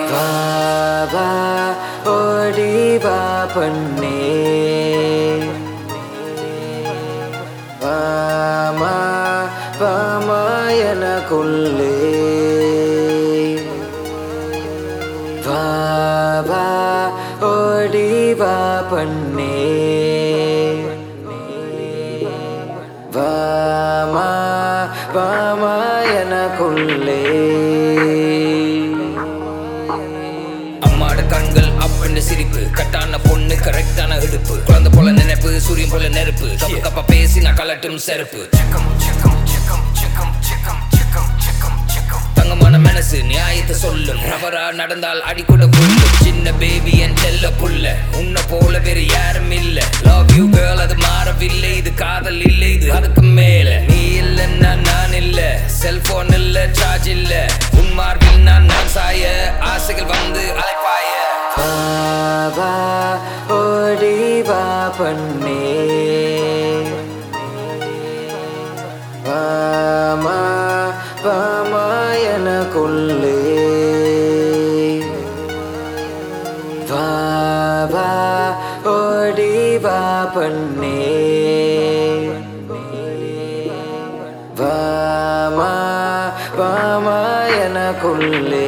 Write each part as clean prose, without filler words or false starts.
வா வா ஓடி வா பெண்ணே வாமா வாமா எனக்குள்ளே வா வா ஓடி வா பெண்ணே வாமா வாமா எனக்குள்ளே அம்மாட கண்கள் அப்பன்னு சிரிப்பு கட்டான பொண்ணு கரெக்டான இடுப்பு குழந்தை போல நினைப்பு சூரியன் போல நெருப்பு தப்பு தப்பா பேசி நான் கலட்டும் செருப்பு தங்கமான மனசு நியாயத்தை சொல்லும் ரவரா நடந்தால் அடிக்கூட புல்லும் சின்ன பேபி என் செல்ல புள்ள உன்னை போல வேறு யாரும் இல்ல லவ் யூ கேர்ள் அது மாறவில்லை இது காதல் இல்லை இது அதுக்கு மேல நீ இல்லைன்னா நான் இல்ல செல்போன் இல்ல சார்ஜ் இல்ல உன் மார்பில் நான் சாய ஆசைகள் வந்து அலைப்பாய வா வா ஓடி வா பெண்ணே வாமா வாமா எனக்குள்ளே வா வா ஓடி வா பெண்ணே வாமா வாமா எனக்குள்ளே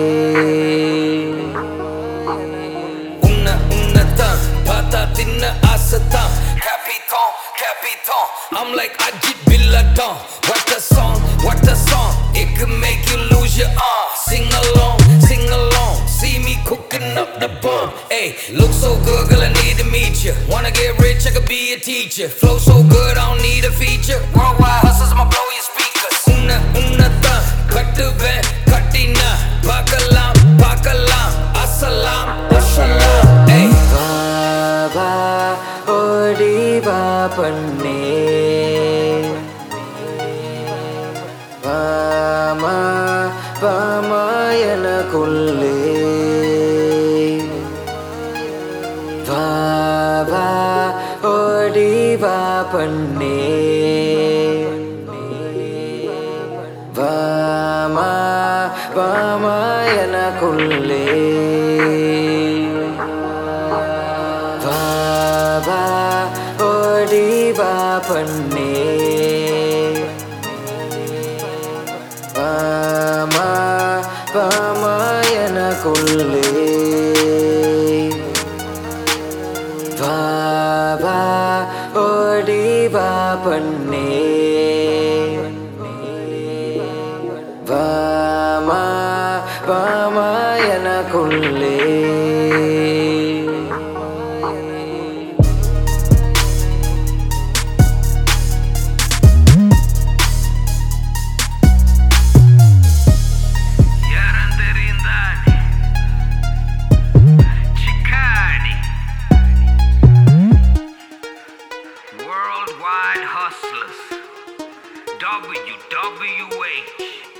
உன்னதான் பார்த்தா தின்ன ஆசைதான் Capitan, I'm like Ajit Billadon. What a song, it could make you lose your arm. Sing along, see me cooking up the bomb. Hey, look so good, girl, I need to meet you. Wanna get rich, I could be a teacher. Flow so good, I don't need a feature. Worldwide hustles, I'ma blow your speakers. Unna kattuven, kattina, pakalam, assalam. Hey, வா வா ஓடி வா பெண்ணே வாமா வாமா எனக்குள்ளே வா வா ஓடி வா பெண்ணே வாமா வாமா எனக்குள்ளே வா வா ஓடி வா பெண்ணே வாமா வாமா எனக்குள்ளே வா வா ஓடி வா பெண்ணே வாமா வாமா எனக்குள்ளே Worldwide hustlers, WWH.